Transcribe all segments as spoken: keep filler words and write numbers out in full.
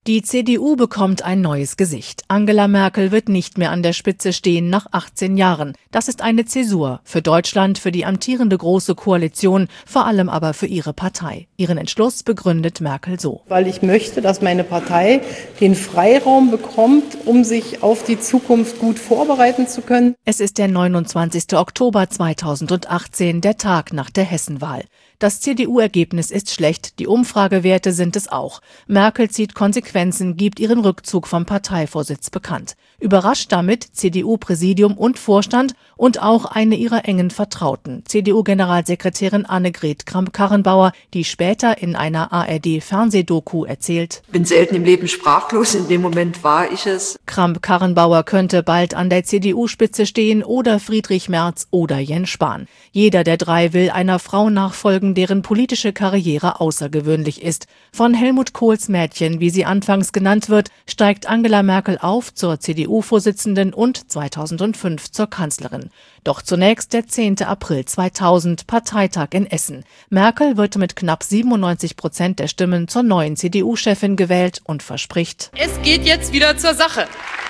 Die C D U bekommt ein neues Gesicht. Angela Merkel wird nicht mehr an der Spitze stehen nach achtzehn Jahren. Das ist eine Zäsur für Deutschland, für die amtierende Große Koalition, vor allem aber für ihre Partei. Ihren Entschluss begründet Merkel so. Weil ich möchte, dass meine Partei den Freiraum bekommt, um sich auf die Zukunft gut vorbereiten zu können. Es ist der neunundzwanzigster Oktober zweitausendachtzehn, der Tag nach der Hessenwahl. Das C D U-Ergebnis ist schlecht, die Umfragewerte sind es auch. Merkel zieht Konsequenzen, gibt ihren Rückzug vom Parteivorsitz bekannt. Überrascht damit C D U-Präsidium und Vorstand und auch eine ihrer engen Vertrauten, C D U-Generalsekretärin Annegret Kramp-Karrenbauer, die später in einer A R D-Fernsehdoku erzählt: Bin selten im Leben sprachlos, in dem Moment war ich es. Kramp-Karrenbauer könnte bald an der C D U-Spitze stehen oder Friedrich Merz oder Jens Spahn. Jeder der drei will einer Frau nachfolgen, deren politische Karriere außergewöhnlich ist. Von Helmut Kohls Mädchen, wie sie anfangs genannt wird, steigt Angela Merkel auf zur C D U-Vorsitzenden und zweitausendfünf zur Kanzlerin. Doch zunächst der zehnter April zweitausend, Parteitag in Essen. Merkel wird mit knapp siebenundneunzig Prozent der Stimmen zur neuen C D U-Chefin gewählt und verspricht: Es geht jetzt wieder zur Sache.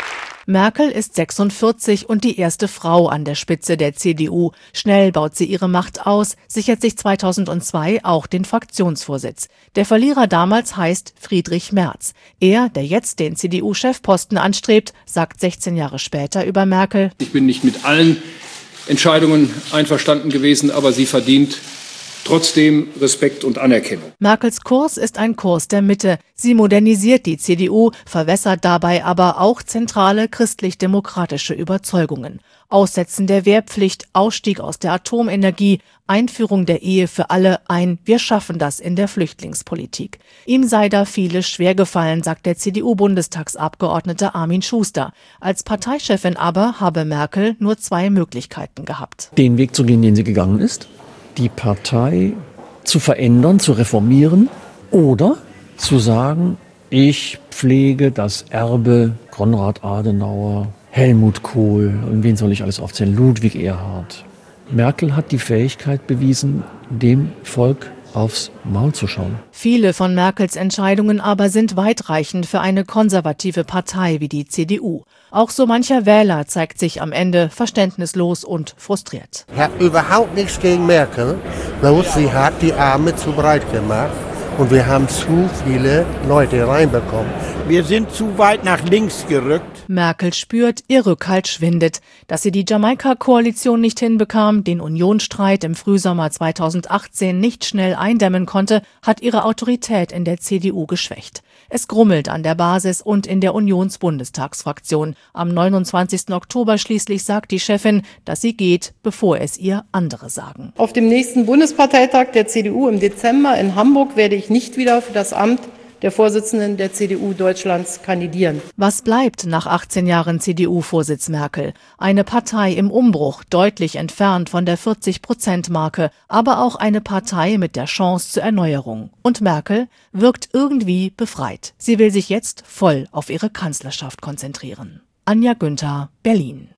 Merkel ist sechsundvierzig und die erste Frau an der Spitze der C D U. Schnell baut sie ihre Macht aus, sichert sich zweitausendzwei auch den Fraktionsvorsitz. Der Verlierer damals heißt Friedrich Merz. Er, der jetzt den C D U-Chefposten anstrebt, sagt sechzehn Jahre später über Merkel: Ich bin nicht mit allen Entscheidungen einverstanden gewesen, aber sie verdient trotzdem Respekt und Anerkennung. Merkels Kurs ist ein Kurs der Mitte. Sie modernisiert die C D U, verwässert dabei aber auch zentrale christlich-demokratische Überzeugungen. Aussetzen der Wehrpflicht, Ausstieg aus der Atomenergie, Einführung der Ehe für alle, ein Wir schaffen das in der Flüchtlingspolitik. Ihm sei da vieles schwergefallen, sagt der C D U-Bundestagsabgeordnete Armin Schuster. Als Parteichefin aber habe Merkel nur zwei Möglichkeiten gehabt: Den Weg zu gehen, den sie gegangen ist, die Partei zu verändern, zu reformieren, oder zu sagen, ich pflege das Erbe Konrad Adenauer, Helmut Kohl und wen soll ich alles aufzählen, Ludwig Erhard. Merkel hat die Fähigkeit bewiesen, dem Volk aufs Maul zu schauen. Viele von Merkels Entscheidungen aber sind weitreichend für eine konservative Partei wie die C D U. Auch so mancher Wähler zeigt sich am Ende verständnislos und frustriert. Ich habe überhaupt nichts gegen Merkel, bloß sie hat die Arme zu breit gemacht und wir haben zu viele Leute reinbekommen. Wir sind zu weit nach links gerückt. Merkel spürt, ihr Rückhalt schwindet. Dass sie die Jamaika-Koalition nicht hinbekam, den Unionsstreit im Frühsommer zweitausendachtzehn nicht schnell eindämmen konnte, hat ihre Autorität in der C D U geschwächt. Es grummelt an der Basis und in der Unionsbundestagsfraktion. Am neunundzwanzigsten Oktober schließlich sagt die Chefin, dass sie geht, bevor es ihr andere sagen. Auf dem nächsten Bundesparteitag der C D U im Dezember in Hamburg werde ich nicht wieder für das Amt der Vorsitzenden der C D U Deutschlands kandidieren. Was bleibt nach achtzehn Jahren C D U-Vorsitz Merkel? Eine Partei im Umbruch, deutlich entfernt von der vierzig-Prozent-Marke, aber auch eine Partei mit der Chance zur Erneuerung. Und Merkel wirkt irgendwie befreit. Sie will sich jetzt voll auf ihre Kanzlerschaft konzentrieren. Anja Günther, Berlin.